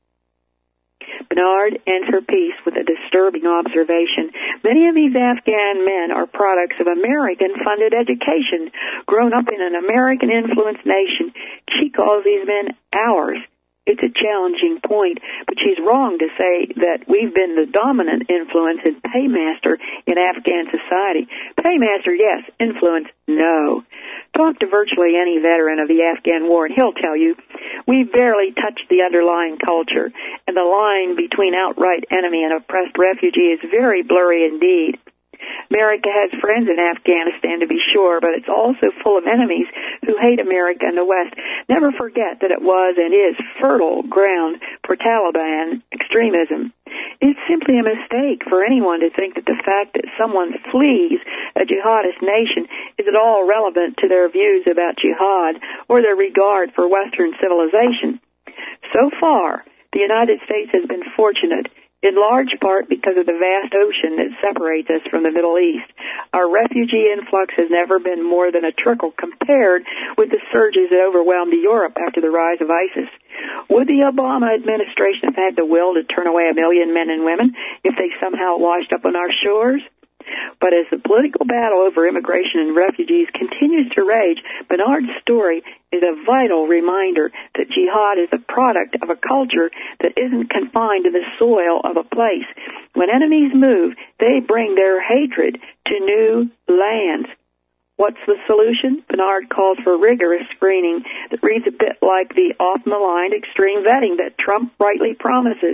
Bernard ends her piece with a disturbing observation. Many of these Afghan men are products of American-funded education, grown up in an American-influenced nation. She calls these men ours, It's a challenging point, but she's wrong to say that we've been the dominant influence and paymaster in Afghan society. Paymaster, yes. Influence, no. Talk to virtually any veteran of the Afghan war, and he'll tell you we barely touched the underlying culture, and the line between outright enemy and oppressed refugee is very blurry indeed. America has friends in Afghanistan, to be sure, but it's also full of enemies who hate America and the West. Never forget that it was and is fertile ground for Taliban extremism. It's simply a mistake for anyone to think that the fact that someone flees a jihadist nation is at all relevant to their views about jihad or their regard for Western civilization. So far, the United States has been fortunate, in large part because of the vast ocean that separates us from the Middle East. Our refugee influx has never been more than a trickle compared with the surges that overwhelmed Europe after the rise of ISIS. Would the Obama administration have had the will to turn away a million men and women if they somehow washed up on our shores? But as the political battle over immigration and refugees continues to rage, Bernard's story is a vital reminder that jihad is a product of a culture that isn't confined to the soil of a place. When enemies move, they bring their hatred to new lands. What's the solution? Bernard calls for rigorous screening that reads a bit like the off-maligned extreme vetting that Trump rightly promises.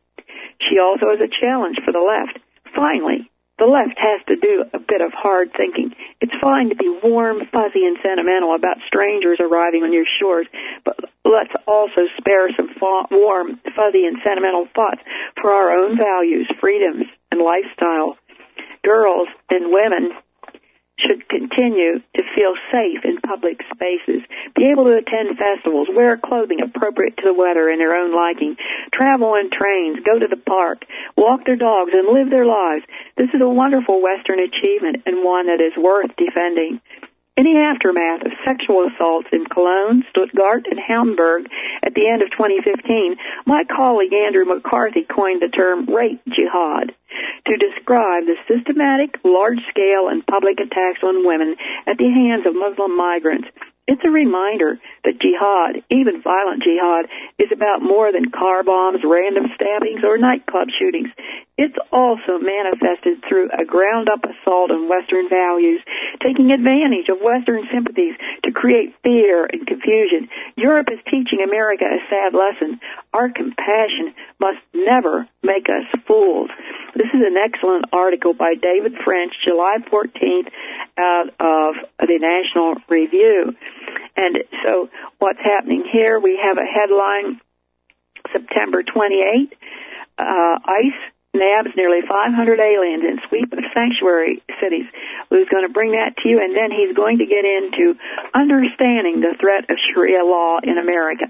She also has a challenge for the left. Finally, the left has to do a bit of hard thinking. It's fine to be warm, fuzzy, and sentimental about strangers arriving on your shores, but let's also spare some fa- warm, fuzzy, and sentimental thoughts for our own values, freedoms, and lifestyle. Girls and women should continue to feel safe in public spaces, be able to attend festivals, wear clothing appropriate to the weather and their own liking, travel in trains, go to the park, walk their dogs, and live their lives. This is a wonderful Western achievement and one that is worth defending. In the aftermath of sexual assaults in Cologne, Stuttgart, and Hamburg at the end of twenty fifteen, my colleague Andrew McCarthy coined the term rape jihad to describe the systematic, large-scale, and public attacks on women at the hands of Muslim migrants. It's a reminder that jihad, even violent jihad, is about more than car bombs, random stabbings, or nightclub shootings. It's also manifested through a ground-up assault on Western values, taking advantage of Western sympathies to create fear and confusion. Europe is teaching America a sad lesson. Our compassion must never make us fools. This is an excellent article by David French, July fourteenth, out of the National Review. And so what's happening here, we have a headline, September twenty-eighth, uh, ICE nabs nearly five hundred aliens in sweep of sanctuary cities. Lou's going to bring that to you, and then he's going to get into understanding the threat of Sharia law in America.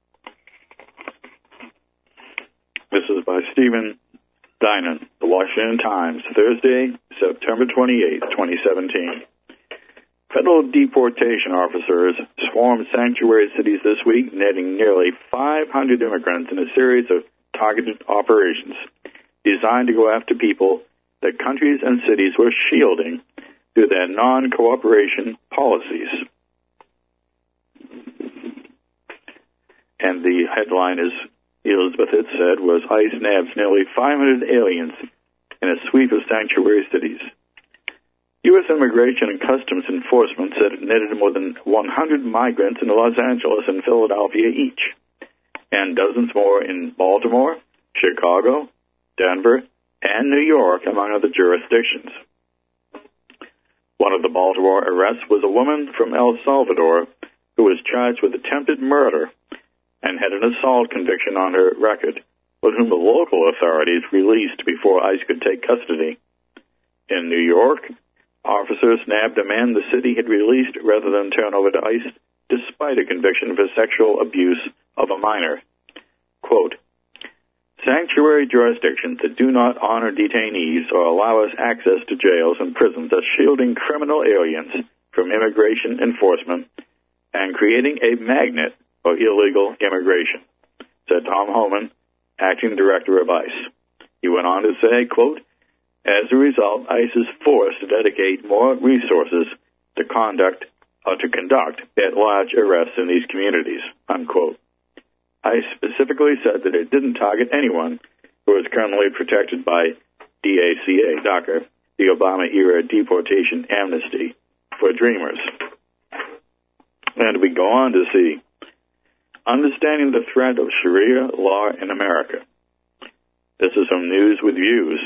This is by Stephen Dinan, The Washington Times, Thursday, September twenty-eighth, twenty seventeen. Federal deportation officers swarmed sanctuary cities this week, netting nearly five hundred immigrants in a series of targeted operations designed to go after people that countries and cities were shielding through their non-cooperation policies. And the headline is, Elizabeth had said, was ICE nabs nearly five hundred aliens in a sweep of sanctuary cities. U S Immigration and Customs Enforcement said it netted more than one hundred migrants in Los Angeles and Philadelphia each, and dozens more in Baltimore, Chicago, Denver, and New York, among other jurisdictions. One of the Baltimore arrests was a woman from El Salvador who was charged with attempted murder and had an assault conviction on her record, but whom the local authorities released before ICE could take custody. In New York, officers nabbed a man the city had released rather than turn over to ICE, despite a conviction for sexual abuse of a minor. Quote, sanctuary jurisdictions that do not honor detainees or allow us access to jails and prisons are shielding criminal aliens from immigration enforcement and creating a magnet for illegal immigration, said Tom Homan, acting director of ICE. He went on to say, quote, as a result, ICE is forced to dedicate more resources to conduct or to conduct at-large arrests in these communities, unquote. I specifically said that it didn't target anyone who is currently protected by DACA, DACA, the Obama-era deportation amnesty for dreamers. And we go on to see, understanding the threat of Sharia law in America. This is from News with Views.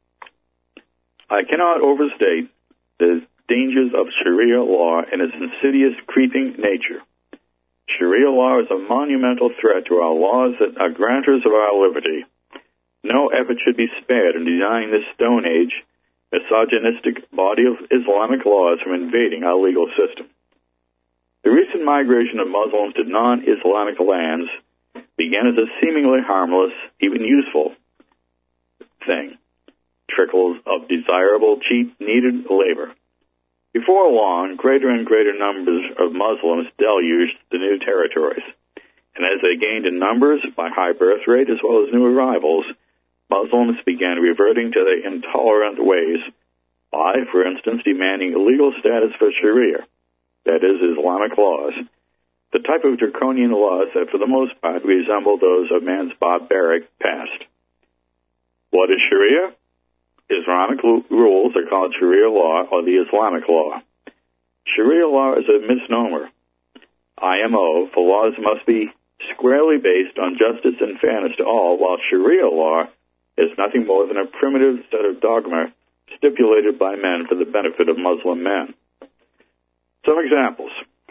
I cannot overstate the dangers of Sharia law and its insidious, creeping nature. Sharia law is a monumental threat to our laws that are grantors of our liberty. No effort should be spared in denying this Stone Age, misogynistic body of Islamic laws from invading our legal system. The recent migration of Muslims to non-Islamic lands began as a seemingly harmless, even useful thing. Trickles of desirable, cheap, needed labor. Before long, greater and greater numbers of Muslims deluged the new territories. And as they gained in numbers by high birth rate as well as new arrivals, Muslims began reverting to their intolerant ways by, for instance, demanding legal status for Sharia, that is, Islamic laws, the type of draconian laws that for the most part resemble those of man's barbaric past. What is Sharia? Islamic rules are called Sharia law or the Islamic law. Sharia law is a misnomer. I M O, for laws must be squarely based on justice and fairness to all, while Sharia law is nothing more than a primitive set of dogma stipulated by men for the benefit of Muslim men. Some examples.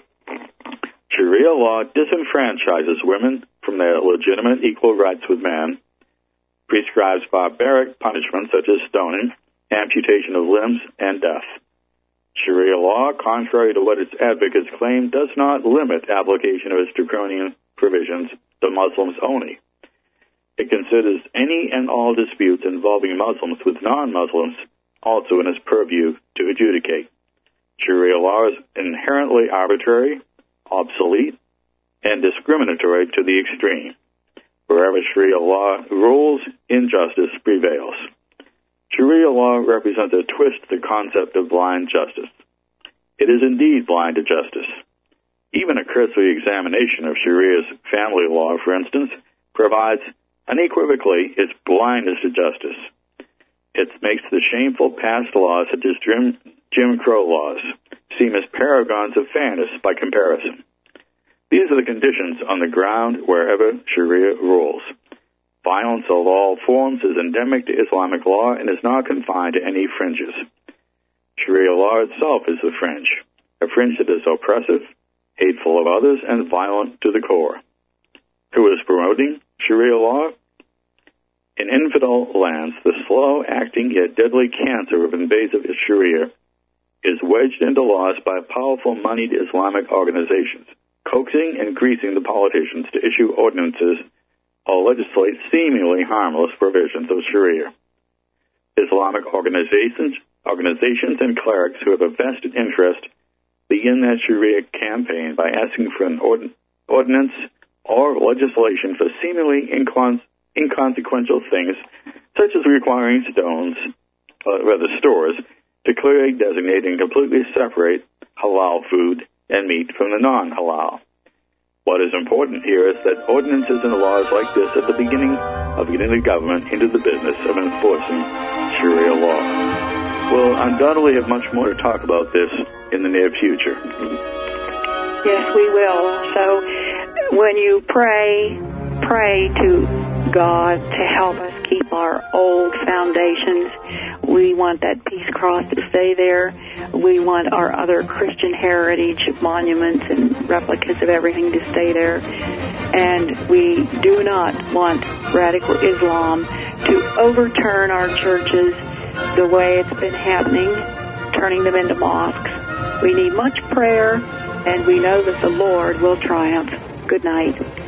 Sharia law disenfranchises women from their legitimate equal rights with men, prescribes barbaric punishments such as stoning, amputation of limbs, and death. Sharia law, contrary to what its advocates claim, does not limit application of its draconian provisions to Muslims only. It considers any and all disputes involving Muslims with non-Muslims also in its purview to adjudicate. Sharia law is inherently arbitrary, obsolete, and discriminatory to the extreme. Wherever Sharia law rules, injustice prevails. Sharia law represents a twist to the concept of blind justice. It is indeed blind to justice. Even a cursory examination of Sharia's family law, for instance, provides unequivocally its blindness to justice. It makes the shameful past laws, such as Jim, Jim Crow laws, seem as paragons of fairness by comparison. These are the conditions on the ground wherever Sharia rules. Violence of all forms is endemic to Islamic law and is not confined to any fringes. Sharia law itself is the fringe, a fringe that is oppressive, hateful of others, and violent to the core. Who is promoting Sharia law? In infidel lands, the slow-acting yet deadly cancer of invasive Sharia is wedged into laws by powerful moneyed Islamic organizations, coaxing and greasing the politicians to issue ordinances or legislate seemingly harmless provisions of Sharia. Islamic organizations, organizations and clerics who have a vested interest begin that Sharia campaign by asking for an ord- ordinance or legislation for seemingly incon- inconsequential things, such as requiring stones, uh, rather stores, to clearly designate and completely separate halal food and meat from the non-halal. What is important here is that ordinances and laws like this are the beginning of getting the government into the business of enforcing Sharia law. We'll undoubtedly have much more to talk about this in the near future. Yes, we will. So when you pray, pray to God to help us keep our old foundations. We want that peace cross to stay there. We want our other Christian heritage monuments and replicas of everything to stay there. And we do not want radical Islam to overturn our churches the way it's been happening, turning them into mosques. We need much prayer, and we know that the Lord will triumph. Good night.